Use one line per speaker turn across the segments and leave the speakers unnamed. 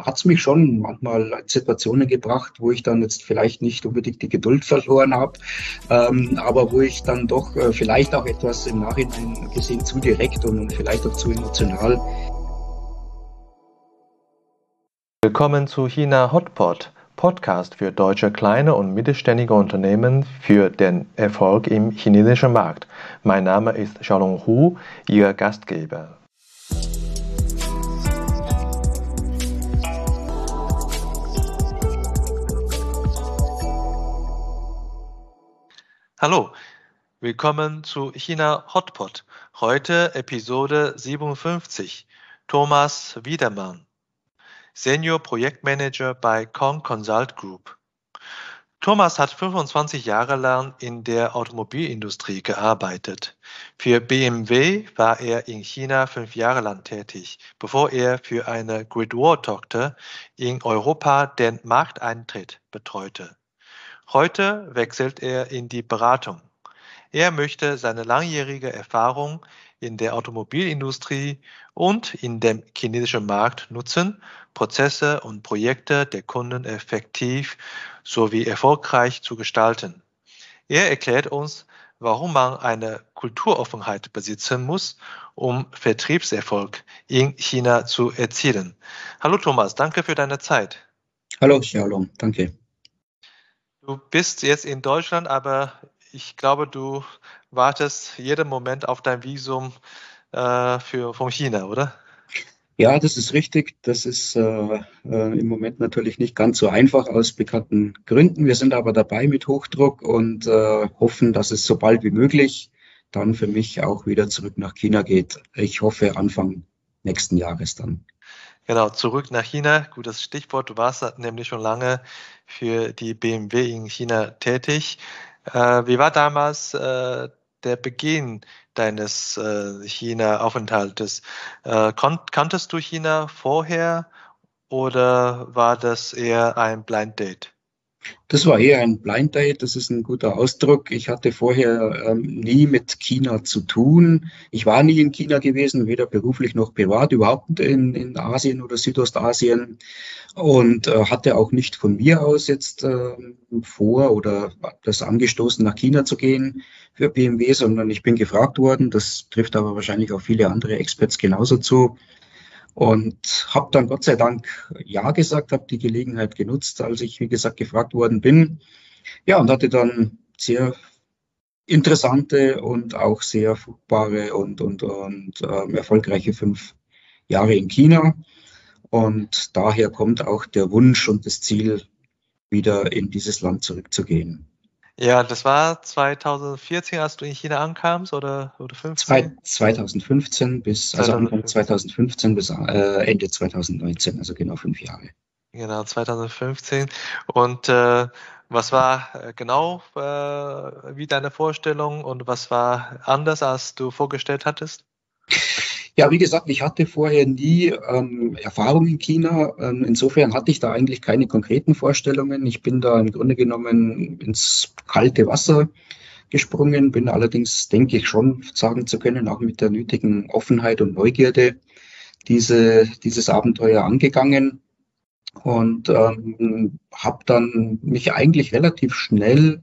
hat es mich schon manchmal in Situationen gebracht, wo ich dann jetzt vielleicht nicht unbedingt die Geduld verloren habe, aber wo ich dann doch vielleicht auch etwas im Nachhinein gesehen zu direkt und vielleicht auch zu emotional.
Willkommen zu China Hotpot, Podcast für deutsche kleine und mittelständige Unternehmen für den Erfolg im chinesischen Markt. Mein Name ist Xiaolong Hu, Ihr Gastgeber. Hallo, willkommen zu China Hotpot. Heute Episode 57. Thomas Wiedermann, Senior Projektmanager bei Kong Consult Group. Thomas hat 25 Jahre lang in der Automobilindustrie gearbeitet. Für BMW war er in China 5 Jahre lang tätig, bevor er für eine Great Wall-Tochter in Europa den Markteintritt betreute. Heute wechselt er in die Beratung. Er möchte seine langjährige Erfahrung in der Automobilindustrie und in dem chinesischen Markt nutzen, Prozesse und Projekte der Kunden effektiv sowie erfolgreich zu gestalten. Er erklärt uns, warum man eine Kulturoffenheit besitzen muss, um Vertriebserfolg in China zu erzielen. Hallo Thomas, danke für deine Zeit.
Hallo Xiaolong, danke.
Du bist jetzt in Deutschland, aber ich glaube, du wartest jeden Moment auf dein Visum von China, oder?
Ja, das ist richtig. Das ist im Moment natürlich nicht ganz so einfach aus bekannten Gründen. Wir sind aber dabei mit Hochdruck und hoffen, dass es so bald wie möglich dann für mich auch wieder zurück nach China geht. Ich hoffe Anfang nächsten Jahres dann.
Genau, zurück nach China. Gutes Stichwort. Du warst nämlich schon lange für die BMW in China tätig. Wie war damals der Beginn deines China-Aufenthaltes? Kanntest du China vorher oder war das eher ein Blind Date?
Das war eher ein Blind Date, das ist ein guter Ausdruck. Ich hatte vorher nie mit China zu tun. Ich war nie in China gewesen, weder beruflich noch privat, überhaupt in Asien oder Südostasien und hatte auch nicht von mir aus jetzt vor oder das angestoßen, nach China zu gehen für BMW, sondern ich bin gefragt worden. Das trifft aber wahrscheinlich auch viele andere Experts genauso zu. Und habe dann Gott sei Dank ja gesagt, habe die Gelegenheit genutzt, als ich, wie gesagt, gefragt worden bin. Ja, und hatte dann sehr interessante und auch sehr fruchtbare und erfolgreiche 5 Jahre in China. Und daher kommt auch der Wunsch und das Ziel, wieder in dieses Land zurückzugehen.
Ja, das war 2014, als du in China ankamst, oder 15?
2015 also Anfang
2015.
2015 bis Ende 2019, also genau 5 Jahre.
Genau, 2015. Und was war genau wie deine Vorstellung und was war anders, als du vorgestellt hattest?
Ja, wie gesagt, ich hatte vorher nie Erfahrung in China. Insofern hatte ich da eigentlich keine konkreten Vorstellungen. Ich bin da im Grunde genommen ins kalte Wasser gesprungen, bin allerdings, denke ich schon sagen zu können, auch mit der nötigen Offenheit und Neugierde dieses Abenteuer angegangen und habe dann mich eigentlich relativ schnell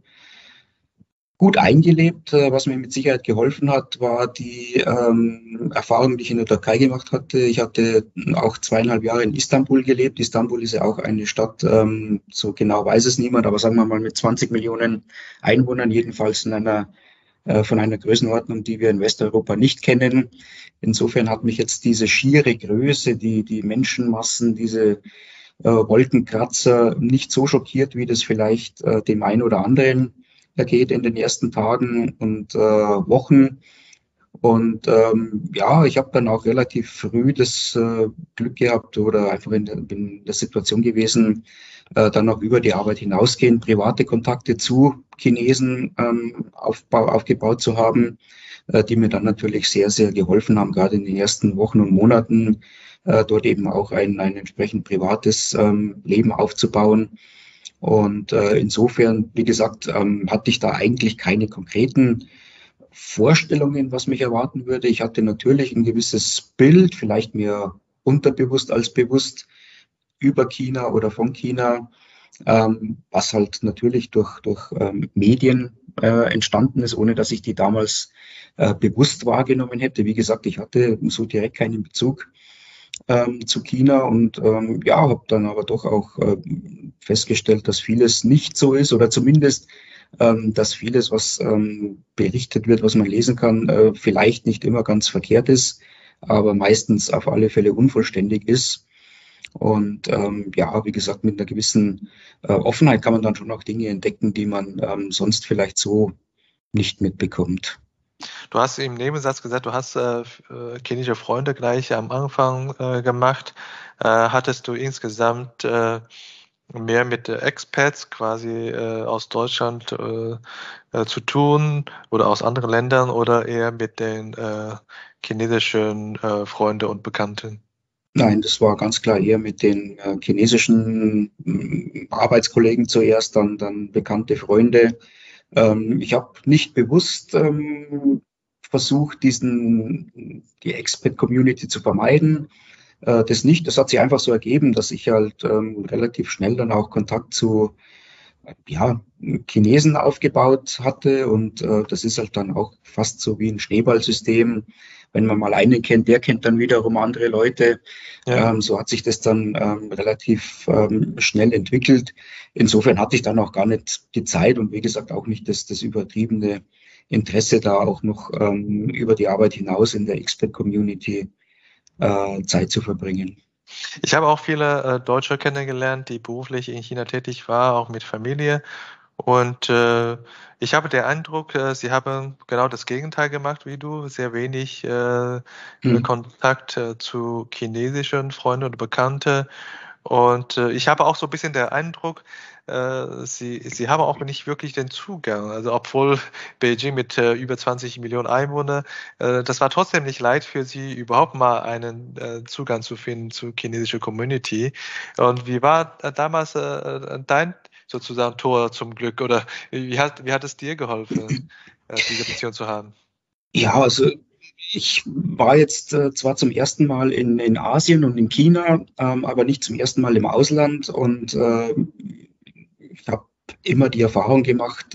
gut eingelebt. Was mir mit Sicherheit geholfen hat, war die Erfahrung, die ich in der Türkei gemacht hatte. Ich hatte auch 2,5 Jahre in Istanbul gelebt. Istanbul ist ja auch eine Stadt, so genau weiß es niemand, aber sagen wir mal mit 20 Millionen Einwohnern, jedenfalls von einer Größenordnung, die wir in Westeuropa nicht kennen. Insofern hat mich jetzt diese schiere Größe, die Menschenmassen, diese Wolkenkratzer nicht so schockiert, wie das vielleicht dem einen oder anderen ergeht in den ersten Tagen und Wochen. Und ja, ich habe dann auch relativ früh das Glück gehabt oder einfach in der Situation gewesen, dann auch über die Arbeit hinausgehend private Kontakte zu Chinesen aufgebaut zu haben, die mir dann natürlich sehr, sehr geholfen haben, gerade in den ersten Wochen und Monaten, dort eben auch ein entsprechend privates Leben aufzubauen. Und insofern, wie gesagt, hatte ich da eigentlich keine konkreten Vorstellungen, was mich erwarten würde. Ich hatte natürlich ein gewisses Bild, vielleicht mehr unterbewusst als bewusst, über China oder von China, was halt natürlich durch Medien entstanden ist, ohne dass ich die damals bewusst wahrgenommen hätte. Wie gesagt, ich hatte so direkt keinen Bezug zu China und ja, habe dann aber doch auch festgestellt, dass vieles nicht so ist oder zumindest, dass vieles, was berichtet wird, was man lesen kann, vielleicht nicht immer ganz verkehrt ist, aber meistens auf alle Fälle unvollständig ist. Und ja, wie gesagt, mit einer gewissen Offenheit kann man dann schon auch Dinge entdecken, die man sonst vielleicht so nicht mitbekommt.
Du hast im Nebensatz gesagt, du hast chinesische Freunde gleich am Anfang gemacht. Hattest du insgesamt mehr mit Expats quasi aus Deutschland zu tun oder aus anderen Ländern oder eher mit den chinesischen Freunden und Bekannten?
Nein, das war ganz klar eher mit den chinesischen Arbeitskollegen zuerst, dann bekannte Freunde. Ich habe nicht bewusst versucht, die Expat-Community zu vermeiden. Das nicht, das hat sich einfach so ergeben, dass ich halt relativ schnell dann auch Kontakt zu ja, Chinesen aufgebaut hatte und das ist halt dann auch fast so wie ein Schneeballsystem. Wenn man mal einen kennt, der kennt dann wiederum andere Leute.
Ja.
So hat sich das dann relativ schnell entwickelt. Insofern hatte ich dann auch gar nicht die Zeit und wie gesagt auch nicht das übertriebene Interesse da auch noch über die Arbeit hinaus in der Expat-Community Zeit zu verbringen.
Ich habe auch viele Deutsche kennengelernt, die beruflich in China tätig waren, auch mit Familie. Und ich habe den Eindruck, sie haben genau das Gegenteil gemacht wie du, sehr wenig
Hm.
Kontakt zu chinesischen Freunden oder Bekannten. Und ich habe auch so ein bisschen den Eindruck, sie haben auch nicht wirklich den Zugang. Also obwohl Beijing mit über 20 Millionen Einwohnern, das war trotzdem nicht leicht für sie, überhaupt mal einen Zugang zu finden zur chinesischen Community. Und wie war damals dein sozusagen Tor zum Glück? Oder wie hat es dir geholfen, diese Beziehung zu haben?
Ja, also ich war jetzt zwar zum ersten Mal in Asien und in China, aber nicht zum ersten Mal im Ausland und ich habe immer die Erfahrung gemacht,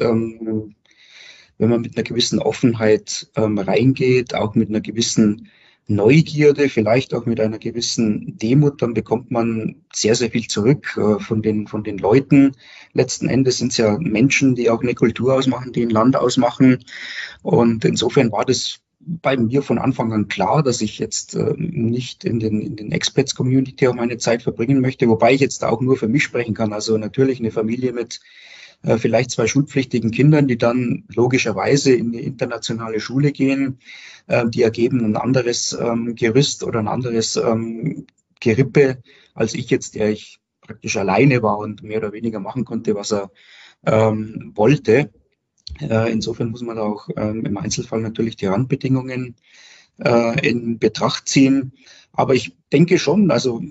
wenn man mit einer gewissen Offenheit reingeht, auch mit einer gewissen Neugierde, vielleicht auch mit einer gewissen Demut, dann bekommt man sehr, sehr viel zurück von den Leuten. Letzten Endes sind es ja Menschen, die auch eine Kultur ausmachen, die ein Land ausmachen. Und insofern war das bei mir von Anfang an klar, dass ich jetzt nicht in den Expats-Community auch meine Zeit verbringen möchte, wobei ich jetzt auch nur für mich sprechen kann. Also natürlich eine Familie mit vielleicht zwei schulpflichtigen Kindern, die dann logischerweise in die internationale Schule gehen, die ergeben ein anderes Gerüst oder ein anderes Gerippe als ich jetzt, der ich praktisch alleine war und mehr oder weniger machen konnte, was er wollte. Insofern muss man da auch im Einzelfall natürlich die Randbedingungen in Betracht ziehen. Aber ich denke schon, also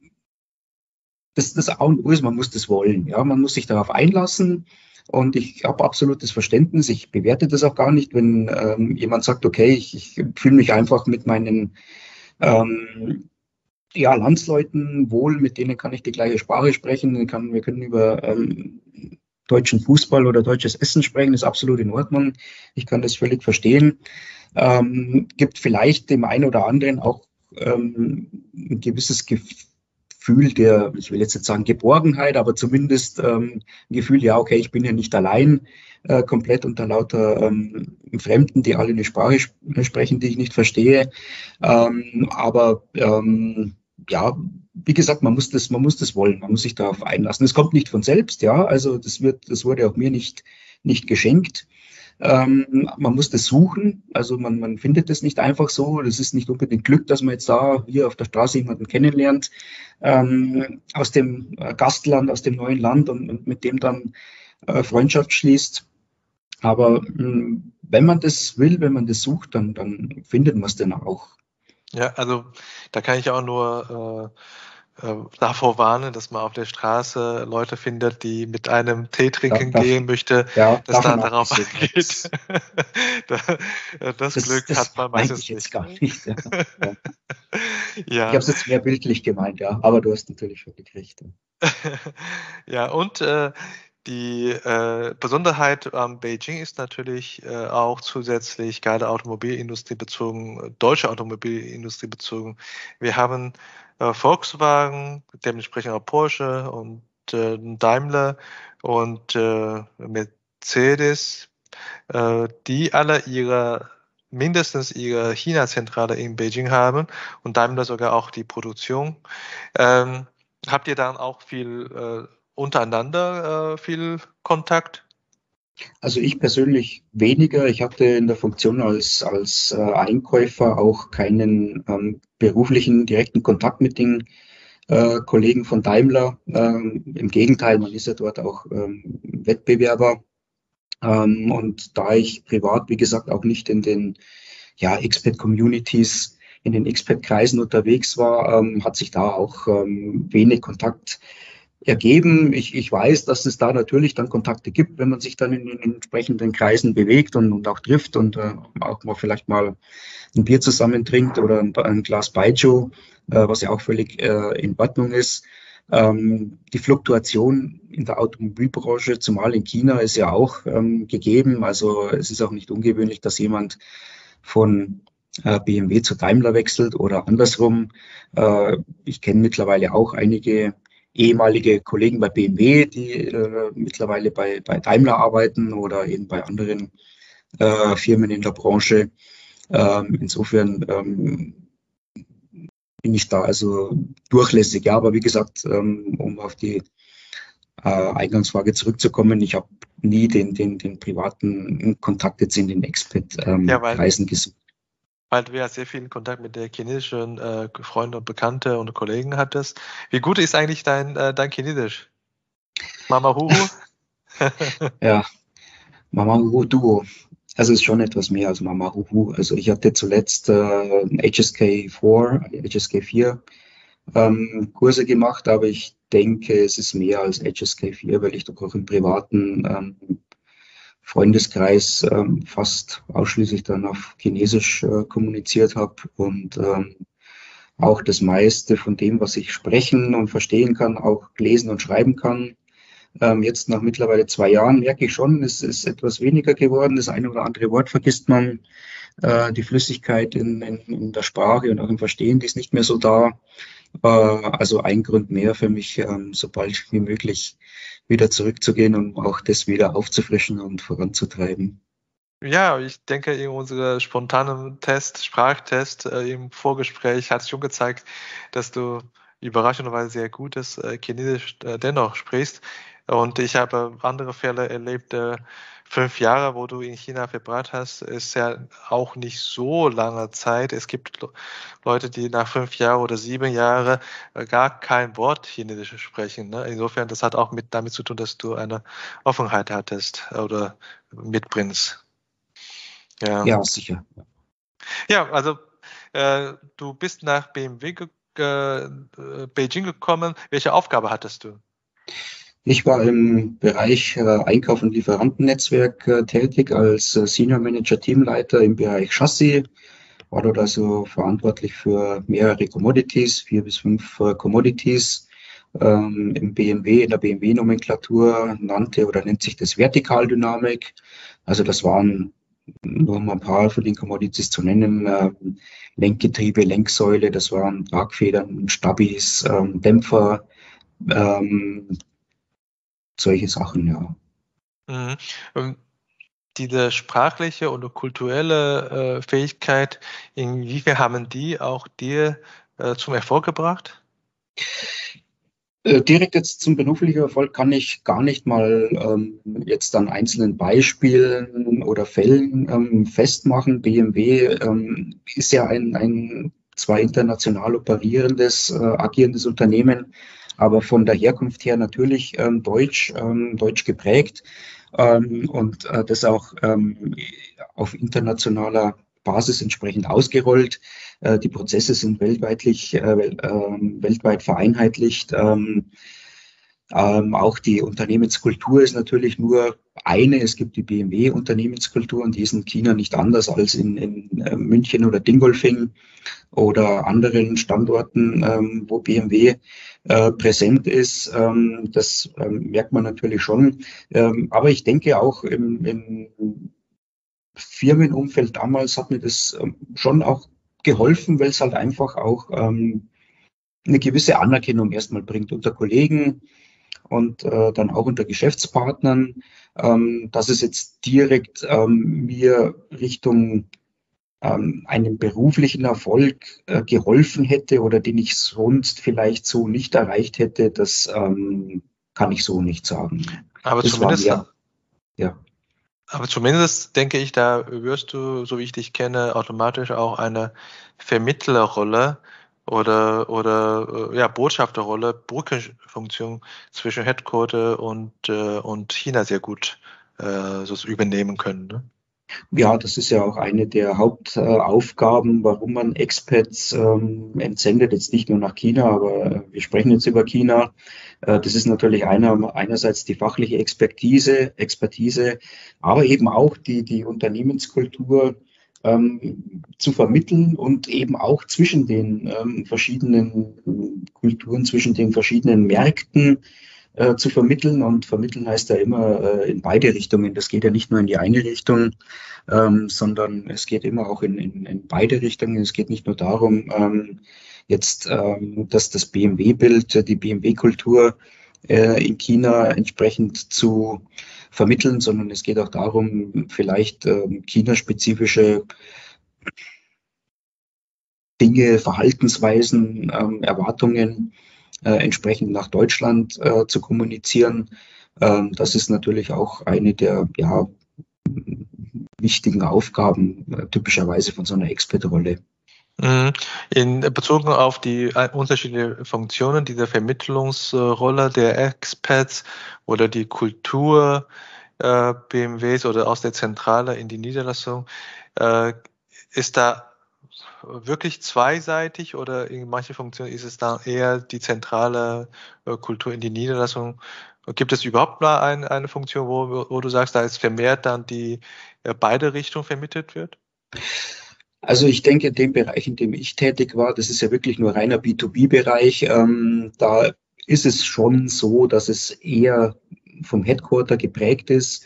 das A und O ist, man muss das wollen. Ja, man muss sich darauf einlassen. Und ich habe absolutes Verständnis. Ich bewerte das auch gar nicht, wenn jemand sagt, okay, ich fühle mich einfach mit meinen ähm, ja, Landsleuten wohl, mit denen kann ich die gleiche Sprache sprechen. Wir können über deutschen Fußball oder deutsches Essen sprechen, ist absolut in Ordnung. Ich kann das völlig verstehen. Gibt vielleicht dem einen oder anderen auch ein gewisses Gefühl der, ich will jetzt nicht sagen Geborgenheit, aber zumindest ein Gefühl, ja, okay, ich bin ja nicht allein, komplett unter lauter Fremden, die alle eine Sprache sprechen, die ich nicht verstehe. Aber ja, wie gesagt, man muss das wollen, man muss sich darauf einlassen. Es kommt nicht von selbst, ja, also das wurde auch mir nicht geschenkt. Man muss das suchen, also man findet das nicht einfach so. Das ist nicht unbedingt Glück, dass man jetzt da hier auf der Straße jemanden kennenlernt aus dem Gastland, aus dem neuen Land und mit dem dann Freundschaft schließt. Aber wenn man das will, wenn man das sucht, dann findet man es dann auch.
Ja, also da kann ich auch nur davor warnen, dass man auf der Straße Leute findet, die mit einem Tee trinken
Darf,
gehen möchte,
ja,
dass
davon
da darauf
abgesehen.
eingeht. Das Glück
Das
hat man
meinte ich
meistens
jetzt
nicht.
gar nicht. Ja. Ja. Ich habe
Ja,
es jetzt mehr bildlich gemeint, ja, aber du hast natürlich völlig recht.
ja, und die Besonderheit an Beijing ist natürlich auch zusätzlich gerade Automobilindustrie bezogen, deutsche Automobilindustrie bezogen. Wir haben Volkswagen, dementsprechend auch Porsche und Daimler und Mercedes, die alle mindestens ihre China-Zentrale in Beijing haben und Daimler sogar auch die Produktion. Ähm, Habt ihr dann auch viel untereinander viel Kontakt?
Also ich persönlich weniger. Ich hatte in der Funktion als Einkäufer auch keinen beruflichen direkten Kontakt mit den Kollegen von Daimler. Im Gegenteil, man ist ja dort auch Wettbewerber. Und da ich privat, wie gesagt, auch nicht in den Expat-Communities, in den Expat-Kreisen unterwegs war, hat sich da auch wenig Kontakt ergeben. Ich weiß, dass es da natürlich dann Kontakte gibt, wenn man sich dann in den entsprechenden Kreisen bewegt und auch trifft und auch mal vielleicht mal ein Bier zusammen trinkt oder ein Glas Baijiu, was ja auch völlig in Ordnung ist. Die Fluktuation in der Automobilbranche, zumal in China, ist ja auch gegeben. Also es ist auch nicht ungewöhnlich, dass jemand von BMW zu Daimler wechselt oder andersrum. Ich kenne mittlerweile auch einige ehemalige Kollegen bei BMW, die mittlerweile bei Daimler arbeiten oder eben bei anderen Firmen in der Branche. Insofern bin ich da also durchlässig. Ja, aber wie gesagt, um auf die Eingangsfrage zurückzukommen, ich habe nie den privaten Kontakt jetzt in den
Ja, weil,
Expat-Kreisen gesucht.
weil du ja sehr viel Kontakt mit der chinesischen Freunde und Bekannte und Kollegen hattest. Wie gut ist eigentlich dein Chinesisch? Mama Huhu?
Ja, Mama Huhu Duo. Also ist schon etwas mehr als Mama Huhu. Also ich hatte zuletzt HSK 4 Kurse gemacht, aber ich denke, es ist mehr als HSK 4, weil ich doch auch im privaten Freundeskreis fast ausschließlich dann auf Chinesisch kommuniziert habe und auch das meiste von dem, was ich sprechen und verstehen kann, auch lesen und schreiben kann. Jetzt nach mittlerweile 2 Jahren merke ich schon, es ist etwas weniger geworden. Das eine oder andere Wort vergisst man. Die Flüssigkeit in der Sprache und auch im Verstehen, die ist nicht mehr so da. Also ein Grund mehr für mich, so bald wie möglich wieder zurückzugehen und auch das wieder aufzufrischen und voranzutreiben.
Ja, ich denke, in unserem spontanen Sprachtest im Vorgespräch hat es schon gezeigt, dass du überraschenderweise sehr gutes Chinesisch dennoch sprichst. Und ich habe andere Fälle erlebt, 5 Jahre, wo du in China verbracht hast, ist ja auch nicht so lange Zeit. Es gibt Leute, die nach 5 Jahren oder 7 Jahren gar kein Wort Chinesisch sprechen. Ne? Insofern, das hat auch damit zu tun, dass du eine Offenheit hattest oder mitbringst. Ja,
Ja, sicher.
ja, also du bist nach Beijing gekommen. Welche Aufgabe hattest du?
Ich war im Bereich Einkauf und Lieferantennetzwerk tätig als Senior Manager Teamleiter im Bereich Chassis, war dort also verantwortlich für mehrere Commodities, 4 bis 5 Commodities. In der BMW-Nomenklatur nannte oder nennt sich das Vertikaldynamik. Also das waren nur um ein paar von den Commodities zu nennen, Lenkgetriebe, Lenksäule, das waren Tragfedern, Stabis, Dämpfer, ähm, solche Sachen, ja.
Mhm. Und diese sprachliche und kulturelle Fähigkeit, inwiefern haben die auch dir zum Erfolg gebracht?
Direkt jetzt zum beruflichen Erfolg kann ich gar nicht mal jetzt an einzelnen Beispielen oder Fällen festmachen. BMW ist ja ein zwar international operierendes, agierendes Unternehmen, aber von der Herkunft her natürlich deutsch geprägt und das auch auf internationaler Basis entsprechend ausgerollt. Die Prozesse sind weltweit vereinheitlicht. Auch die Unternehmenskultur ist natürlich nur eine. Es gibt die BMW-Unternehmenskultur und die ist in China nicht anders als in München oder Dingolfing oder anderen Standorten, wo BMW präsent ist. Das merkt man natürlich schon. Aber ich denke auch im Firmenumfeld damals hat mir das schon auch geholfen, weil es halt einfach auch eine gewisse Anerkennung erstmal bringt unter Kollegen und dann auch unter Geschäftspartnern, dass es jetzt direkt mir Richtung einem beruflichen Erfolg geholfen hätte oder den ich sonst vielleicht so nicht erreicht hätte, das kann ich so nicht sagen.
Aber
Das
zumindest,
war mir, ja.
aber zumindest denke ich, da wirst du, so wie ich dich kenne, automatisch auch eine Vermittlerrolle oder ja, Botschafterrolle, Brückenfunktion zwischen Headquarter und China sehr gut so übernehmen können. Ne?
Ja, das ist ja auch eine der Hauptaufgaben, warum man Expats entsendet, jetzt nicht nur nach China, aber wir sprechen jetzt über China. Das ist natürlich einerseits die fachliche Expertise, aber eben auch die Unternehmenskultur zu vermitteln und eben auch zwischen den verschiedenen Kulturen, zwischen den verschiedenen Märkten zu vermitteln. Und vermitteln heißt ja immer in beide Richtungen. Das geht ja nicht nur in die eine Richtung, sondern es geht immer auch in beide Richtungen. Es geht nicht nur darum, dass das BMW-Bild, die BMW-Kultur in China entsprechend zu vermitteln, sondern es geht auch darum, vielleicht chinaspezifische Dinge, Verhaltensweisen, Erwartungen entsprechend nach Deutschland zu kommunizieren. Das ist natürlich auch eine der wichtigen Aufgaben typischerweise von so einer Expat-Rolle.
In Bezug auf die unterschiedlichen Funktionen dieser Vermittlungsrolle der Expats oder die Kultur BMWs oder aus der Zentrale in die Niederlassung, ist da wirklich zweiseitig oder in manchen Funktionen ist es dann eher die zentrale Kultur in die Niederlassung? Gibt es überhaupt mal eine Funktion, wo du sagst, da ist vermehrt dann die beide Richtungen vermittelt wird?
Also ich denke, in dem Bereich, in dem ich tätig war, das ist ja wirklich nur reiner B2B-Bereich, da ist es schon so, dass es eher vom Headquarter geprägt ist,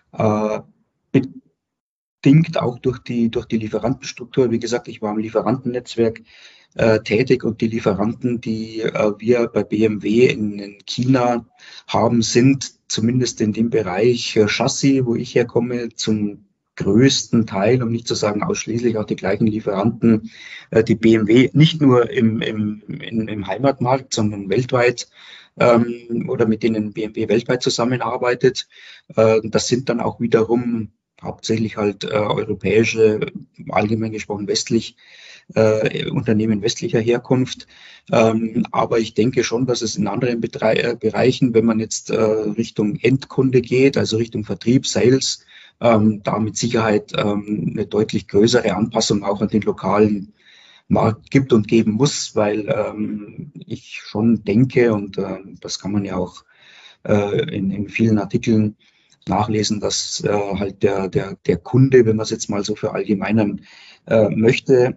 bedingt auch durch die Lieferantenstruktur. Wie gesagt, ich war im Lieferantennetzwerk tätig und die Lieferanten, die wir bei BMW in China haben, sind zumindest in dem Bereich Chassis, wo ich herkomme, zum größten Teil, um nicht zu sagen ausschließlich auch die gleichen Lieferanten, die BMW nicht nur im Heimatmarkt, sondern weltweit oder mit denen BMW weltweit zusammenarbeitet. Das sind dann auch wiederum hauptsächlich halt europäische, allgemein gesprochen westlich, Unternehmen westlicher Herkunft. Aber ich denke schon, dass es in anderen Bereichen, wenn man jetzt Richtung Endkunde geht, also Richtung Vertrieb, Sales, da mit Sicherheit eine deutlich größere Anpassung auch an den lokalen Markt gibt und geben muss, weil ich schon denke, und das kann man ja auch in vielen Artikeln nachlesen, dass halt der Kunde, wenn man es jetzt mal so verallgemeinern möchte,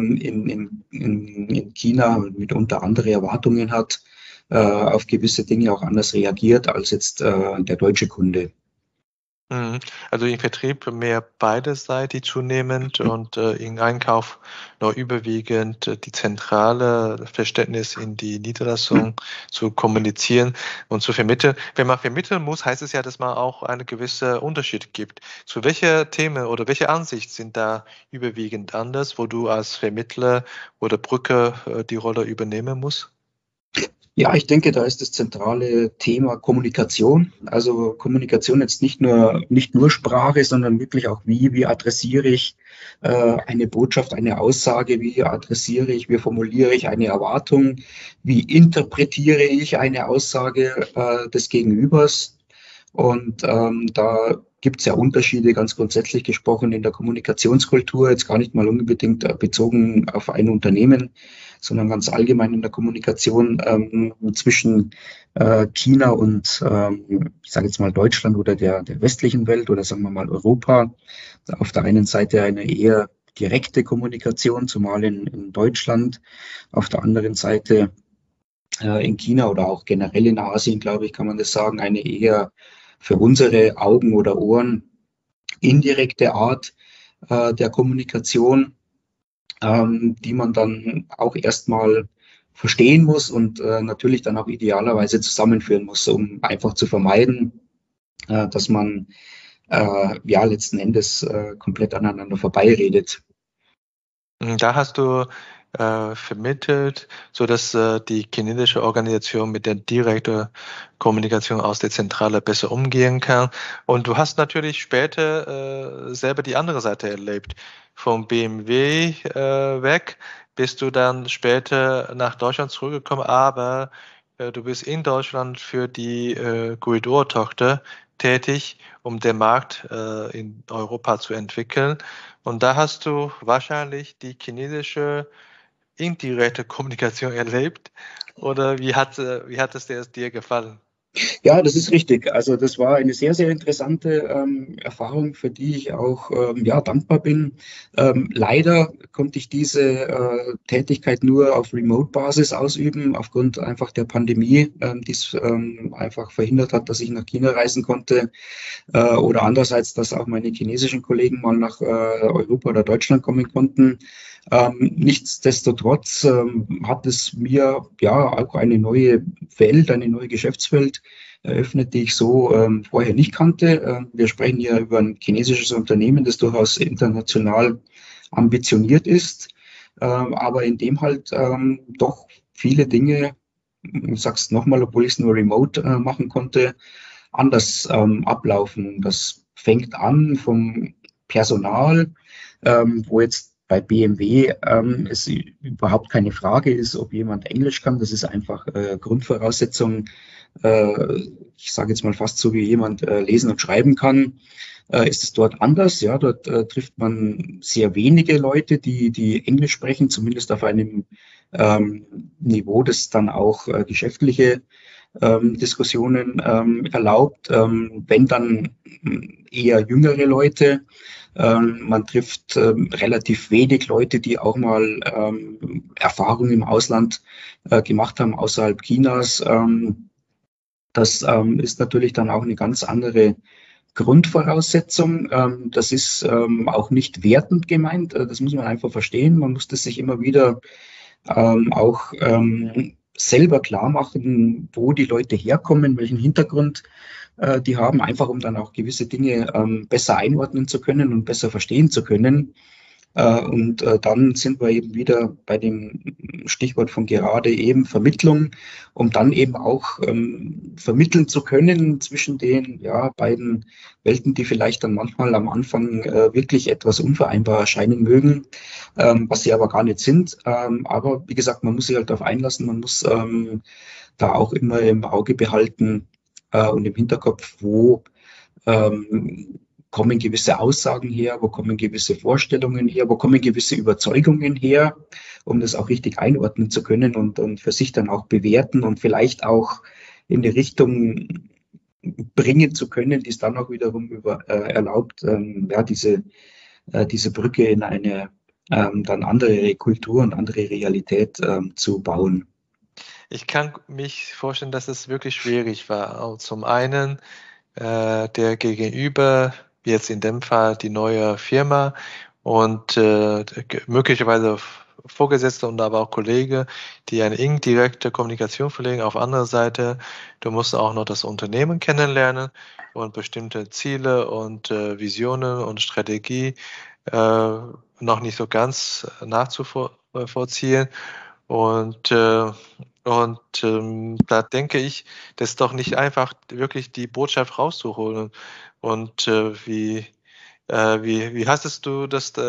in China mitunter andere Erwartungen hat, auf gewisse Dinge auch anders reagiert als jetzt der deutsche Kunde.
Also im Vertrieb mehr beiderseitig zunehmend und im Einkauf noch überwiegend die zentrale Verständnis in die Niederlassung zu kommunizieren und zu vermitteln. Wenn man vermitteln muss, heißt es ja, dass man auch einen gewissen Unterschied gibt. Zu welcher Themen oder welche Ansicht sind da überwiegend anders, wo du als Vermittler oder Brücke die Rolle übernehmen musst?
Ja, ich denke, da ist das zentrale Thema Kommunikation. Also Kommunikation jetzt nicht nur Sprache, sondern wirklich auch wie adressiere ich eine Botschaft, eine Aussage, wie formuliere ich eine Erwartung, wie interpretiere ich eine Aussage des Gegenübers. Und da gibt es ja Unterschiede, ganz grundsätzlich gesprochen, in der Kommunikationskultur, jetzt gar nicht mal unbedingt bezogen auf ein Unternehmen, sondern ganz allgemein in der Kommunikation zwischen China und, ich sage jetzt mal Deutschland oder der westlichen Welt oder sagen wir mal Europa. Auf der einen Seite eine eher direkte Kommunikation, zumal in Deutschland. Auf der anderen Seite in China oder auch generell in Asien, glaube ich, kann man das sagen, eine eher für unsere Augen oder Ohren indirekte Art der Kommunikation, die man dann auch erstmal verstehen muss und natürlich dann auch idealerweise zusammenführen muss, um einfach zu vermeiden, dass man ja letzten Endes komplett aneinander vorbeiredet.
Da hast du vermittelt, so dass die chinesische Organisation mit der direkten Kommunikation aus der Zentrale besser umgehen kann. Und du hast natürlich später selber die andere Seite erlebt. Vom BMW weg bist du dann später nach Deutschland zurückgekommen, aber du bist in Deutschland für die Guidour-Tochter tätig, um den Markt in Europa zu entwickeln. Und da hast du wahrscheinlich die chinesische indirekte Kommunikation erlebt. Oder wie hat es dir gefallen?
Ja, das ist richtig. Also das war eine sehr, sehr interessante Erfahrung, für die ich auch ja, dankbar bin. Leider konnte ich diese Tätigkeit nur auf Remote-Basis ausüben, aufgrund einfach der Pandemie, die es einfach verhindert hat, dass ich nach China reisen konnte. Oder andererseits, dass auch meine chinesischen Kollegen mal nach Europa oder Deutschland kommen konnten. Nichtsdestotrotz hat es mir ja auch eine neue Welt, eine neue Geschäftswelt eröffnet, die ich so vorher nicht kannte. Wir sprechen hier über ein chinesisches Unternehmen, das durchaus international ambitioniert ist, aber in dem halt doch viele Dinge, ich sag's nochmal, obwohl ich es nur remote machen konnte, anders ablaufen. Das fängt an vom Personal, wo jetzt bei BMW es überhaupt keine Frage ist, ob jemand Englisch kann. Das ist einfach Grundvoraussetzung. Ich sage jetzt mal fast so, wie jemand lesen und schreiben kann. Ist es dort anders? Ja, dort trifft man sehr wenige Leute, die Englisch sprechen, zumindest auf einem Niveau, das dann auch geschäftliche Diskussionen erlaubt. Wenn dann eher jüngere Leute. Man trifft relativ wenig Leute, die auch mal Erfahrungen im Ausland gemacht haben, außerhalb Chinas. Das ist natürlich dann auch eine ganz andere Grundvoraussetzung. Das ist auch nicht wertend gemeint. Das muss man einfach verstehen. Man muss das sich immer wieder auch selber klar machen, wo die Leute herkommen, welchen Hintergrund die haben, einfach um dann auch gewisse Dinge besser einordnen zu können und besser verstehen zu können. Und dann sind wir eben wieder bei dem Stichwort von gerade eben Vermittlung, um dann eben auch vermitteln zu können zwischen den ja, beiden Welten, die vielleicht dann manchmal am Anfang wirklich etwas unvereinbar erscheinen mögen, was sie aber gar nicht sind. Aber wie gesagt, man muss sich halt darauf einlassen, man muss da auch immer im Auge behalten und im Hinterkopf, wo kommen gewisse Aussagen her, wo kommen gewisse Vorstellungen her, wo kommen gewisse Überzeugungen her, um das auch richtig einordnen zu können und für sich dann auch bewerten und vielleicht auch in die Richtung bringen zu können, die es dann auch wiederum erlaubt, ja, diese Brücke in eine dann andere Kultur und andere Realität zu bauen.
Ich kann mich vorstellen, dass es wirklich schwierig war. Auch zum einen der Gegenüber, jetzt in dem Fall die neue Firma und möglicherweise Vorgesetzte und aber auch Kollege, die eine indirekte Kommunikation pflegen. Auf anderer Seite, du musst auch noch das Unternehmen kennenlernen und bestimmte Ziele und Visionen und Strategie noch nicht so ganz nachzuvollziehen. Da denke ich, das ist doch nicht einfach, wirklich die Botschaft rauszuholen. Und wie hastest du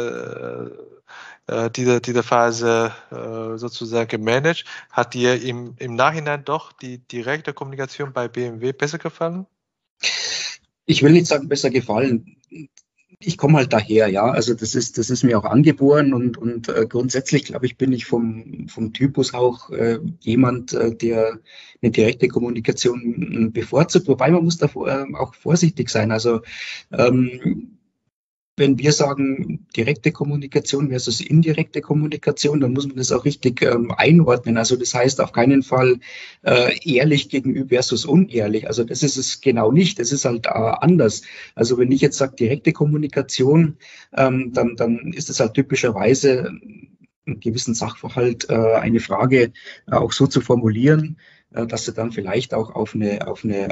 diese Phase sozusagen gemanagt? Hat dir im Nachhinein doch die direkte Kommunikation bei BMW besser gefallen?
Ich will nicht sagen, besser gefallen. Ich komme halt daher, ja. Also das ist mir auch angeboren und grundsätzlich, glaube ich, bin ich vom Typus auch jemand, der eine direkte Kommunikation bevorzugt. Wobei man muss da auch vorsichtig sein. Also ähm, wenn wir sagen direkte Kommunikation versus indirekte Kommunikation, dann muss man das auch richtig einordnen. Also das heißt auf keinen Fall ehrlich gegenüber versus unehrlich. Also das ist es genau nicht. Das ist halt anders. Also wenn ich jetzt sage direkte Kommunikation, dann ist es halt typischerweise einen gewissen Sachverhalt, eine Frage auch so zu formulieren, dass sie dann vielleicht auch auf eine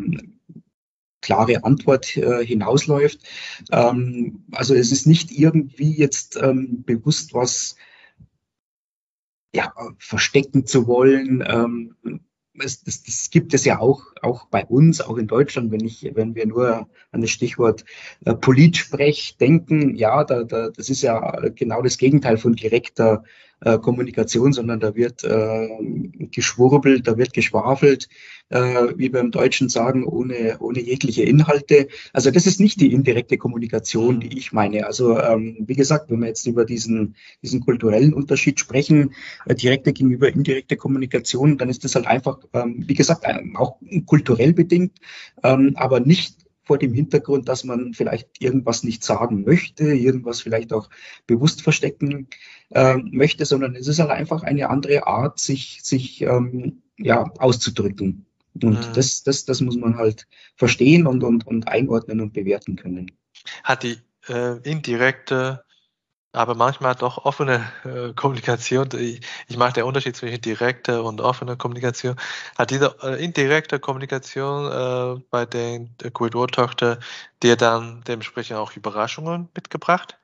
klare Antwort hinausläuft. Also es ist nicht irgendwie jetzt bewusst was ja, verstecken zu wollen. Das gibt es ja auch bei uns, auch in Deutschland, wenn wir nur an das Stichwort Politsprech denken, ja, das ist ja genau das Gegenteil von direkter Kommunikation, sondern da wird geschwurbelt, da wird geschwafelt, wie wir im Deutschen sagen, ohne jegliche Inhalte. Also das ist nicht die indirekte Kommunikation, die ich meine. Also wie gesagt, wenn wir jetzt über diesen kulturellen Unterschied sprechen, direkte gegenüber indirekte Kommunikation, dann ist das halt einfach, wie gesagt, auch kulturell bedingt, aber nicht vor dem Hintergrund, dass man vielleicht irgendwas nicht sagen möchte, irgendwas vielleicht auch bewusst verstecken möchte, sondern es ist halt einfach eine andere Art, sich ja, auszudrücken. Und das muss man halt verstehen und einordnen und bewerten können.
Hat die indirekte, aber manchmal doch offene Kommunikation, ich mache den Unterschied zwischen direkter und offener Kommunikation, hat diese indirekte Kommunikation bei der Great Wall Tochter dir dann dementsprechend auch Überraschungen mitgebracht?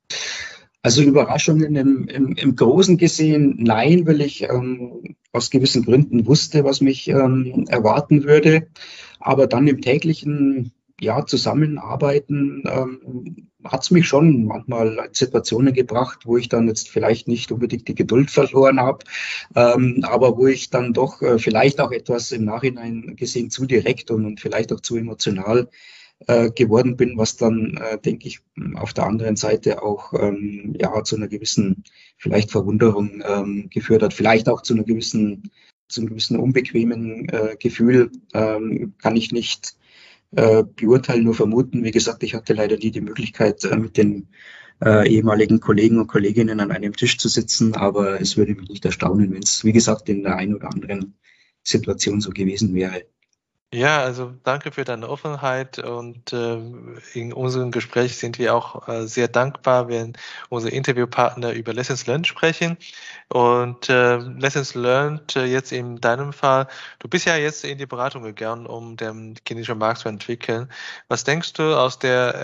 Also Überraschungen im Großen gesehen, nein, weil ich aus gewissen Gründen wusste, was mich erwarten würde. Aber dann im täglichen ja, Zusammenarbeiten hat es mich schon manchmal in Situationen gebracht, wo ich dann jetzt vielleicht nicht unbedingt die Geduld verloren habe, aber wo ich dann doch vielleicht auch etwas im Nachhinein gesehen zu direkt und vielleicht auch zu emotional geworden bin, was dann, denke ich, auf der anderen Seite auch ja, zu einer gewissen vielleicht Verwunderung geführt hat, vielleicht auch zu einem gewissen unbequemen Gefühl, kann ich nicht beurteilen, nur vermuten. Wie gesagt, ich hatte leider nie die Möglichkeit, mit den ehemaligen Kollegen und Kolleginnen an einem Tisch zu sitzen, aber es würde mich nicht erstaunen, wenn es, wie gesagt, in der einen oder anderen Situation so gewesen wäre.
Ja, also danke für deine Offenheit und in unserem Gespräch sind wir auch sehr dankbar, wenn unsere Interviewpartner über Lessons Learned sprechen. Und Lessons Learned jetzt in deinem Fall, du bist ja jetzt in die Beratung gegangen, um den chinesischen Markt zu entwickeln. Was denkst du aus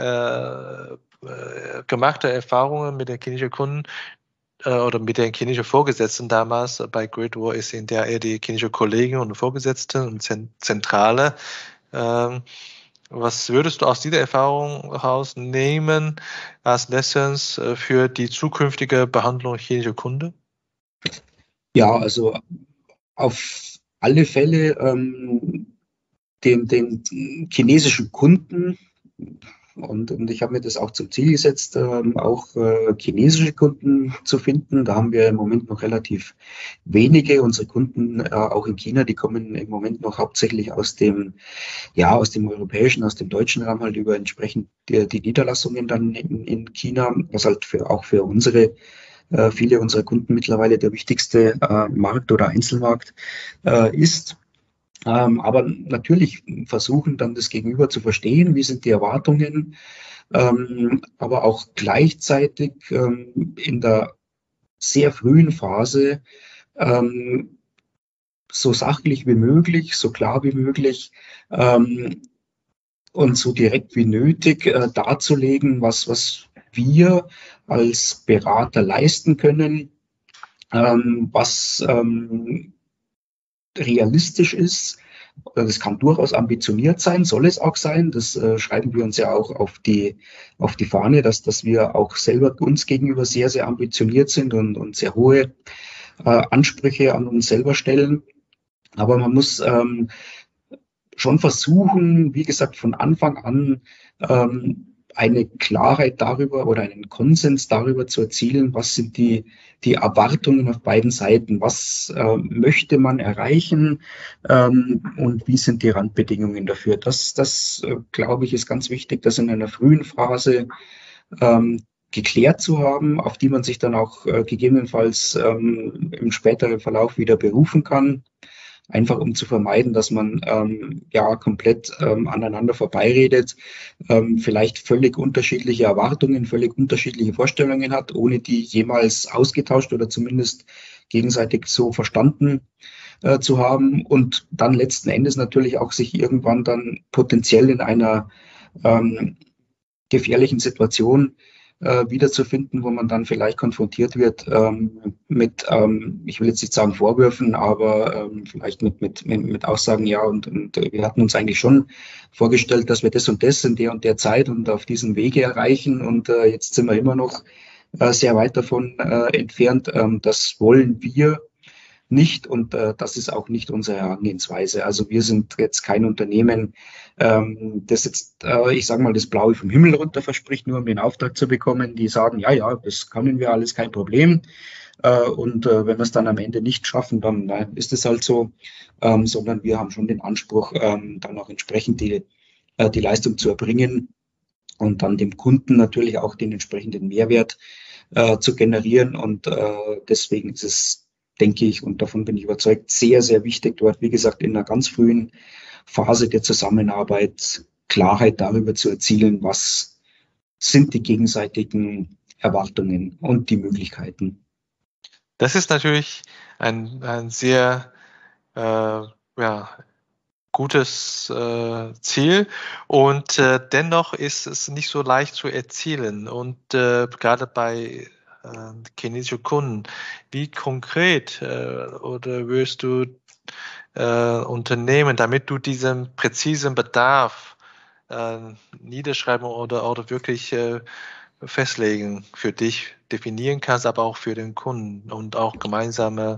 der gemachten Erfahrungen mit den chinesischen Kunden oder mit den chinesischen Vorgesetzten damals bei Great Wall ist in der eher die chinesische Kollegen und Vorgesetzten und Zentrale. Was würdest du aus dieser Erfahrung herausnehmen als Lessons für die zukünftige Behandlung chinesischer Kunden?
Ja, also auf alle Fälle den chinesischen Kunden und ich habe mir das auch zum Ziel gesetzt, auch chinesische Kunden zu finden. Da haben wir im Moment noch relativ wenige. Unsere Kunden auch in China, die kommen im Moment noch hauptsächlich ja, aus dem europäischen, aus dem deutschen Raum halt über entsprechend die Niederlassungen dann in China, was halt auch für viele unserer Kunden mittlerweile der wichtigste Markt oder Einzelmarkt ist. Aber natürlich versuchen dann das Gegenüber zu verstehen, wie sind die Erwartungen, aber auch gleichzeitig in der sehr frühen Phase ähm, so sachlich wie möglich, so klar wie möglich und so direkt wie nötig darzulegen, was wir als Berater leisten können, was realistisch ist. Das kann durchaus ambitioniert sein, soll es auch sein. Das schreiben wir uns ja auch auf die Fahne, dass wir auch selber uns gegenüber sehr, sehr ambitioniert sind und sehr hohe Ansprüche an uns selber stellen. Aber man muss schon versuchen, wie gesagt, von Anfang an eine Klarheit darüber oder einen Konsens darüber zu erzielen, was sind die Erwartungen auf beiden Seiten, was möchte man erreichen und wie sind die Randbedingungen dafür. Das glaube ich, ist ganz wichtig, das in einer frühen Phase geklärt zu haben, auf die man sich dann auch gegebenenfalls im späteren Verlauf wieder berufen kann. Einfach um zu vermeiden, dass man ja komplett aneinander vorbeiredet, vielleicht völlig unterschiedliche Erwartungen, völlig unterschiedliche Vorstellungen hat, ohne die jemals ausgetauscht oder zumindest gegenseitig so verstanden zu haben und dann letzten Endes natürlich auch sich irgendwann dann potenziell in einer gefährlichen Situation wiederzufinden, wo man dann vielleicht konfrontiert wird mit, ich will jetzt nicht sagen Vorwürfen, aber vielleicht mit Aussagen, ja, und wir hatten uns eigentlich schon vorgestellt, dass wir das und das in der und der Zeit und auf diesem Wege erreichen und jetzt sind wir immer noch sehr weit davon entfernt. Das wollen wir nicht und das ist auch nicht unsere Herangehensweise. Also wir sind jetzt kein Unternehmen, das jetzt, ich sage mal, das Blaue vom Himmel runter verspricht, nur um den Auftrag zu bekommen. Die sagen, ja, ja, das können wir alles, kein Problem. Und wenn wir es dann am Ende nicht schaffen, dann ist es halt so, sondern wir haben schon den Anspruch, dann auch entsprechend die Leistung zu erbringen und dann dem Kunden natürlich auch den entsprechenden Mehrwert zu generieren. Und deswegen ist es, denke ich, und davon bin ich überzeugt, sehr, sehr wichtig, dort, wie gesagt, in einer ganz frühen Phase der Zusammenarbeit Klarheit darüber zu erzielen, was sind die gegenseitigen Erwartungen und die Möglichkeiten.
Das ist natürlich ein sehr ja, gutes Ziel und dennoch ist es nicht so leicht zu erzielen und gerade bei chinesischen Kunden, wie konkret oder wirst du unternehmen, damit du diesen präzisen Bedarf niederschreiben oder wirklich festlegen für dich definieren kannst, aber auch für den Kunden und auch gemeinsam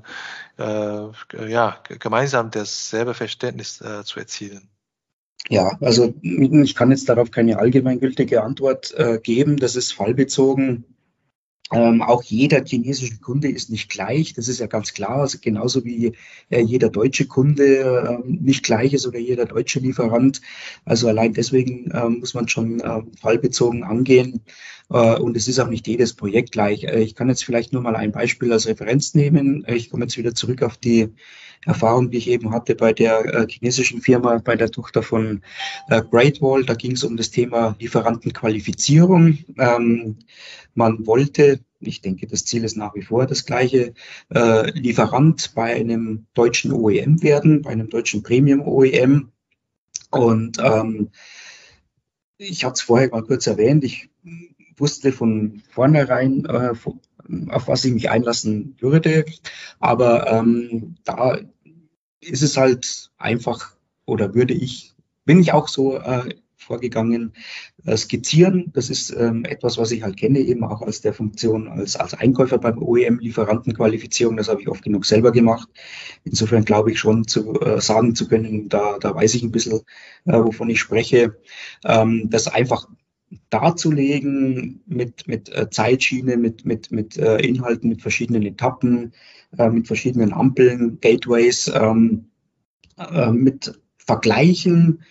dasselbe Verständnis zu erzielen.
Ja, also ich kann jetzt darauf keine allgemeingültige Antwort geben. Das ist fallbezogen. Auch jeder chinesische Kunde ist nicht gleich, das ist ja ganz klar. Also genauso wie jeder deutsche Kunde nicht gleich ist oder jeder deutsche Lieferant. Also allein deswegen muss man schon fallbezogen angehen. Und es ist auch nicht jedes Projekt gleich. Ich kann jetzt vielleicht nur mal ein Beispiel als Referenz nehmen. Ich komme jetzt wieder zurück auf die Erfahrung, die ich eben hatte bei der chinesischen Firma, bei der Tochter von Great Wall. Da ging es um das Thema Lieferantenqualifizierung. Man wollte, ich denke, das Ziel ist nach wie vor das gleiche, Lieferant bei einem deutschen OEM werden, bei einem deutschen Premium-OEM. Und ich hatte es vorher mal kurz erwähnt, ich wusste von vornherein, auf was ich mich einlassen würde. Aber da ist es halt einfach, oder bin ich auch so vorgegangen, skizzieren. Das ist etwas, was ich halt kenne, eben auch aus der Funktion als Einkäufer beim OEM, Lieferantenqualifizierung. Das habe ich oft genug selber gemacht. Insofern glaube ich schon sagen zu können, da weiß ich ein bisschen, wovon ich spreche. Das einfach darzulegen mit Zeitschiene, mit Inhalten, mit verschiedenen Etappen, mit verschiedenen Ampeln, Gateways, mit Vergleichen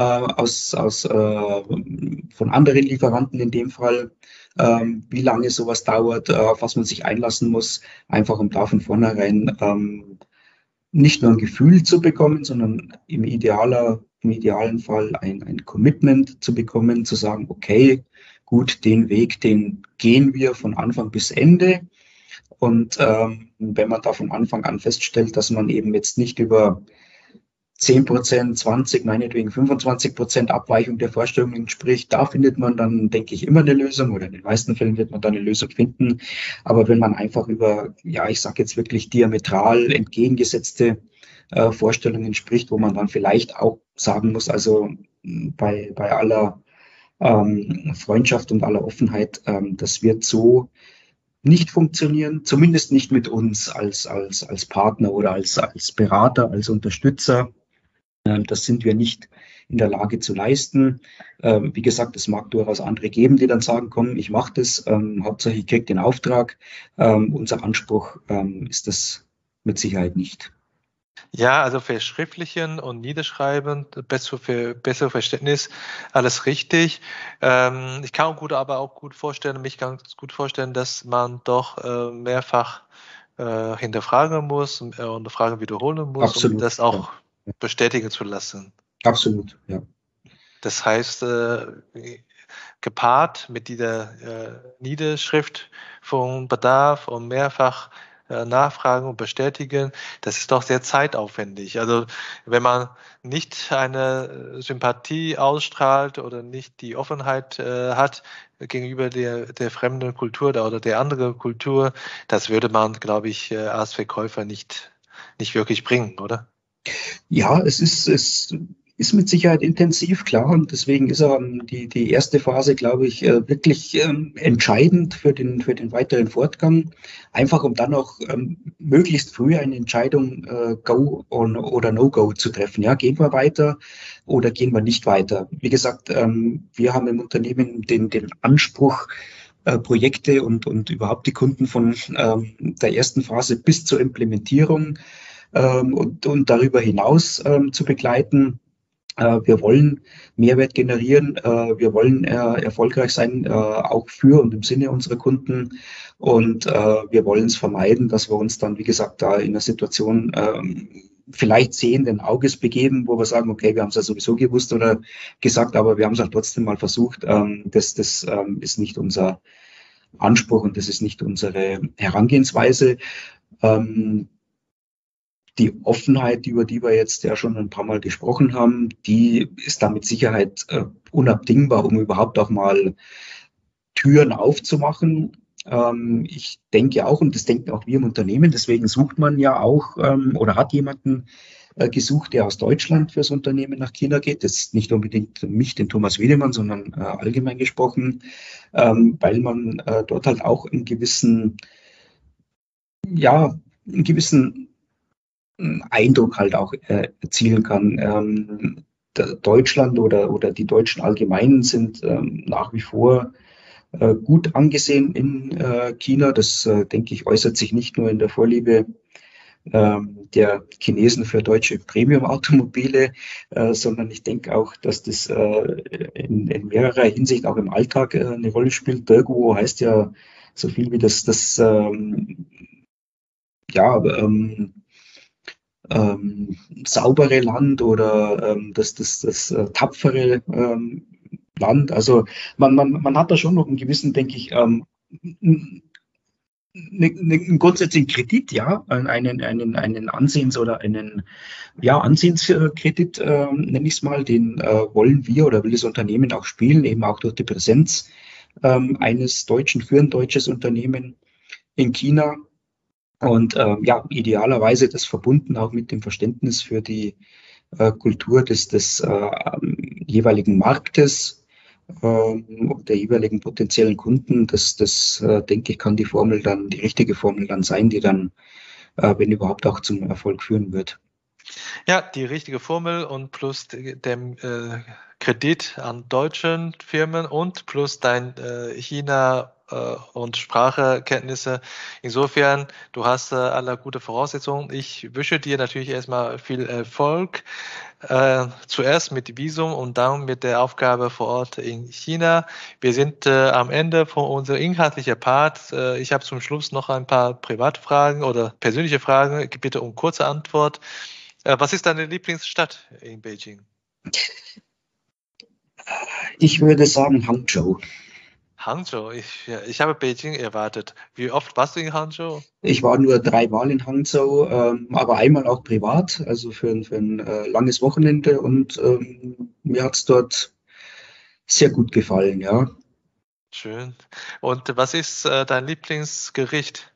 von anderen Lieferanten in dem Fall, wie lange sowas dauert, auf was man sich einlassen muss, einfach um da von vornherein nicht nur ein Gefühl zu bekommen, sondern im idealen Fall ein Commitment zu bekommen, zu sagen, okay, gut, den Weg, den gehen wir von Anfang bis Ende. Und wenn man da von Anfang an feststellt, dass man eben jetzt nicht über 10%, 20, meinetwegen 25% Abweichung der Vorstellungen spricht, da findet man dann, denke ich, immer eine Lösung oder in den meisten Fällen wird man da eine Lösung finden. Aber wenn man einfach über, ja, ich sage jetzt wirklich diametral entgegengesetzte Vorstellungen spricht, wo man dann vielleicht auch sagen muss, also bei aller Freundschaft und aller Offenheit, das wird so nicht funktionieren, zumindest nicht mit uns als Partner oder als Berater, als Unterstützer. Das sind wir nicht in der Lage zu leisten. Wie gesagt, es mag durchaus andere geben, die dann sagen, komm, ich mache das, Hauptsache ich kriege den Auftrag. Unser Anspruch ist das mit Sicherheit nicht.
Ja, also verschriftlichen und niederschreiben, für besseres Verständnis, alles richtig. Ich kann aber auch gut vorstellen, dass man doch mehrfach hinterfragen muss und Fragen wiederholen muss, um
Absolut,
das
ja.
auch bestätigen zu lassen.
Absolut, ja.
Das heißt, gepaart mit dieser Niederschrift von Bedarf und mehrfach nachfragen und bestätigen, das ist doch sehr zeitaufwendig. Also wenn man nicht eine Sympathie ausstrahlt oder nicht die Offenheit hat gegenüber der fremden Kultur oder der anderen Kultur, das würde man, glaube ich, als Verkäufer nicht wirklich bringen, oder?
Ja, es ist mit Sicherheit intensiv, klar. Und deswegen ist die erste Phase, glaube ich, wirklich entscheidend für den weiteren Fortgang. Einfach um dann auch möglichst früh eine Entscheidung oder No-Go zu treffen. Ja, gehen wir weiter oder gehen wir nicht weiter? Wie gesagt, wir haben im Unternehmen den Anspruch, Projekte und überhaupt die Kunden von der ersten Phase bis zur Implementierung und darüber hinaus zu begleiten. Wir wollen Mehrwert generieren. Wir wollen erfolgreich sein, auch für und im Sinne unserer Kunden. Und wir wollen es vermeiden, dass wir uns dann, wie gesagt, da in einer Situation vielleicht sehenden Auges begeben, wo wir sagen, okay, wir haben es ja sowieso gewusst oder gesagt, aber wir haben es halt trotzdem mal versucht. Das ist nicht unser Anspruch und das ist nicht unsere Herangehensweise. Ähm, Die Offenheit, über die wir jetzt ja schon ein paar Mal gesprochen haben, die ist da mit Sicherheit unabdingbar, um überhaupt auch mal Türen aufzumachen. Ich denke auch, und das denken auch wir im Unternehmen, deswegen sucht man ja auch oder hat jemanden gesucht, der aus Deutschland fürs Unternehmen nach China geht. Das ist nicht unbedingt mich, den Thomas Wiedemann, sondern allgemein gesprochen, weil man dort halt auch ja, einen gewissen Eindruck halt auch erzielen kann. Deutschland oder die Deutschen allgemein sind nach wie vor gut angesehen in China. Das, denke ich, äußert sich nicht nur in der Vorliebe der Chinesen für deutsche Premium-Automobile, sondern ich denke auch, dass das in mehrerer Hinsicht auch im Alltag eine Rolle spielt. Dirguo heißt ja so viel wie ja, saubere Land oder das tapfere Land. Also man hat da schon noch einen gewissen, denke ich, einen grundsätzlichen Kredit, ja, einen Ansehens- oder einen Ansehenskredit, nenne ich es mal, den wollen wir oder will das Unternehmen auch spielen, eben auch durch die Präsenz eines Deutschen für ein deutsches Unternehmen in China. Und ja, idealerweise das verbunden auch mit dem Verständnis für die Kultur des jeweiligen Marktes, der jeweiligen potenziellen Kunden. Das denke ich, kann die richtige Formel dann sein, die dann, wenn überhaupt, auch zum Erfolg führen wird.
Ja, die richtige Formel und plus dem Kredit an deutschen Firmen und plus dein China und Sprachekenntnisse. Insofern, du hast alle gute Voraussetzungen. Ich wünsche dir natürlich erstmal viel Erfolg. Zuerst mit Visum und dann mit der Aufgabe vor Ort in China. Wir sind am Ende von unserem inhaltlichen Part. Ich habe zum Schluss noch ein paar Privatfragen oder persönliche Fragen. Ich bitte um kurze Antwort. Was ist deine Lieblingsstadt in Beijing?
Ich würde sagen Hangzhou.
Hangzhou. Ich habe Beijing erwartet. Wie oft warst du in Hangzhou?
Ich war nur 3 Mal in Hangzhou, aber einmal auch privat, also für ein langes Wochenende und mir hat's dort sehr gut gefallen, ja.
Schön. Und was ist dein Lieblingsgericht?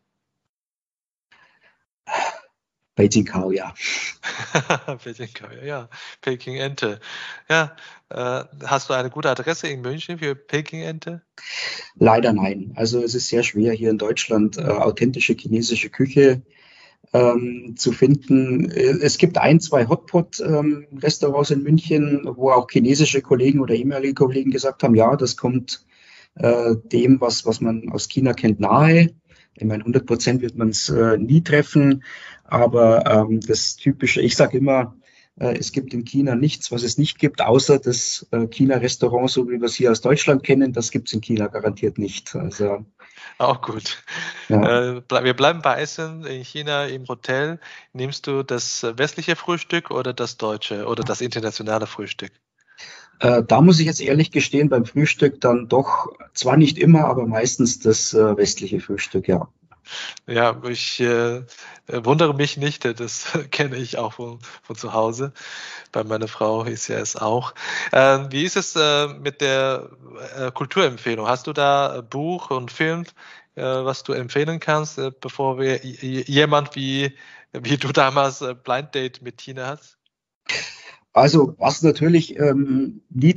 Beijing Kao, ja.
Beijing, ja, Peking-Ente. Ja, hast du eine gute Adresse in München für Peking-Ente?
Leider nein. Also es ist sehr schwer hier in Deutschland authentische chinesische Küche zu finden. Es gibt ein, zwei Hotpot-Restaurants in München, wo auch chinesische Kollegen oder ehemalige Kollegen gesagt haben, ja, das kommt dem, was man aus China kennt, nahe. Ich meine, 100% wird man es nie treffen, aber das Typische, ich sage immer, es gibt in China nichts, was es nicht gibt, außer das China-Restaurant, so wie wir es hier aus Deutschland kennen, das gibt es in China garantiert nicht. Also,
Auch gut.
ja.
Wir bleiben bei Essen in China im Hotel. Nimmst du das westliche Frühstück oder das deutsche oder das internationale Frühstück?
Da muss ich jetzt ehrlich gestehen, beim Frühstück dann doch, zwar nicht immer, aber meistens das westliche Frühstück, ja.
Ja, ich wundere mich nicht, das kenne ich auch von zu Hause. Bei meiner Frau ist ja es auch. Wie ist es mit der Kulturempfehlung? Hast du da Buch und Film, was du empfehlen kannst, bevor wir jemand wie du damals Blind Date mit Tina hast?
Also, was natürlich nie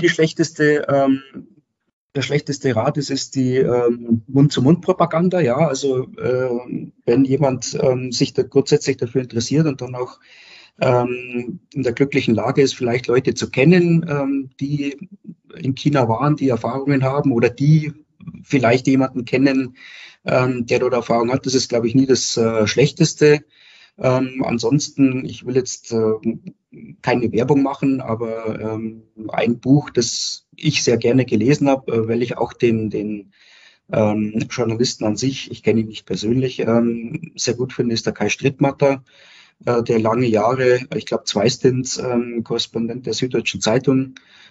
der schlechteste Rat ist die Mund-zu-Mund-Propaganda. Ja, also wenn jemand sich da grundsätzlich dafür interessiert und dann auch in der glücklichen Lage ist, vielleicht Leute zu kennen, die in China waren, die Erfahrungen haben oder die vielleicht jemanden kennen, der dort Erfahrung hat. Das ist, glaube ich, nie das Schlechteste. Ansonsten, ich will jetzt keine Werbung machen, aber ein Buch, das ich sehr gerne gelesen habe, weil ich auch den Journalisten an sich, ich kenne ihn nicht persönlich, sehr gut finde, ist der Kai Strittmatter, der lange Jahre, ich glaube 2 Stints, Korrespondent der Süddeutschen Zeitung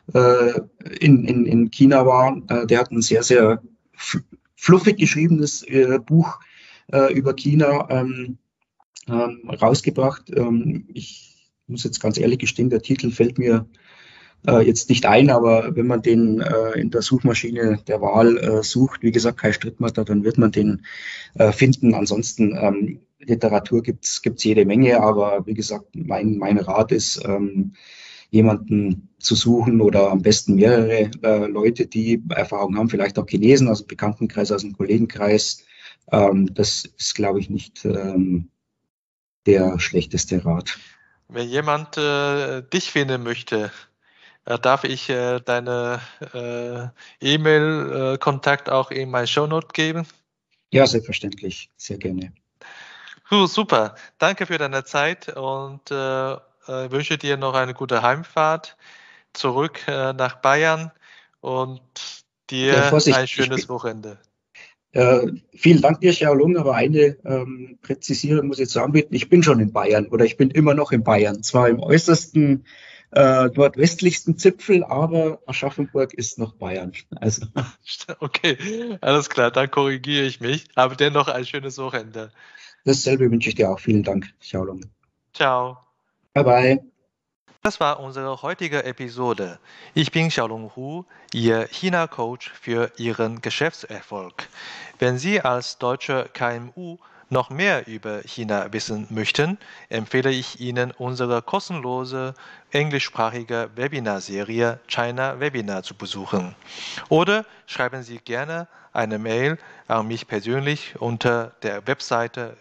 in China war. Der hat ein sehr, sehr fluffig geschriebenes Buch über China rausgebracht. Ich muss jetzt ganz ehrlich gestehen, der Titel fällt mir jetzt nicht ein, aber wenn man den in der Suchmaschine der Wahl sucht, wie gesagt, Kai Strittmatter, dann wird man den finden. Ansonsten Literatur gibt's jede Menge, aber wie gesagt, mein Rat ist, jemanden zu suchen oder am besten mehrere Leute, die Erfahrung haben, vielleicht auch Chinesen aus dem Bekanntenkreis, aus dem Kollegenkreis. Das ist, glaube ich, nicht der schlechteste Rat.
Wenn jemand dich finden möchte, darf ich deine E-Mail-Kontakt auch in meine Shownote geben?
Ja, selbstverständlich, sehr gerne.
Super, danke für deine Zeit und wünsche dir noch eine gute Heimfahrt zurück nach Bayern und
Ja,
dir ein
Vorsicht,
schönes Wochenende.
vielen Dank dir, Xiaolong, aber eine Präzisierung muss ich jetzt anbieten. Ich bin schon in Bayern oder ich bin immer noch in Bayern. Zwar im äußersten nordwestlichsten Zipfel, aber Aschaffenburg ist noch Bayern. Also
Okay, alles klar, dann korrigiere ich mich. Aber dennoch ein schönes Wochenende.
dasselbe wünsche ich dir auch. Vielen Dank, Xiaolong.
Ciao.
Bye bye.
Das war unsere heutige Episode. Ich bin Xiaolong Hu, Ihr China-Coach für Ihren Geschäftserfolg. Wenn Sie als deutsche KMU noch mehr über China wissen möchten, empfehle ich Ihnen unsere kostenlose englischsprachige Webinarserie China Webinar zu besuchen. Oder schreiben Sie gerne eine Mail an mich persönlich unter der Webseite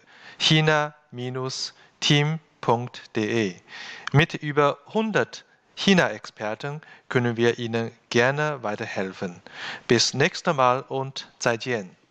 china-team.de. Mit über 100 China-Experten können wir Ihnen gerne weiterhelfen. Bis nächstes Mal und 再见.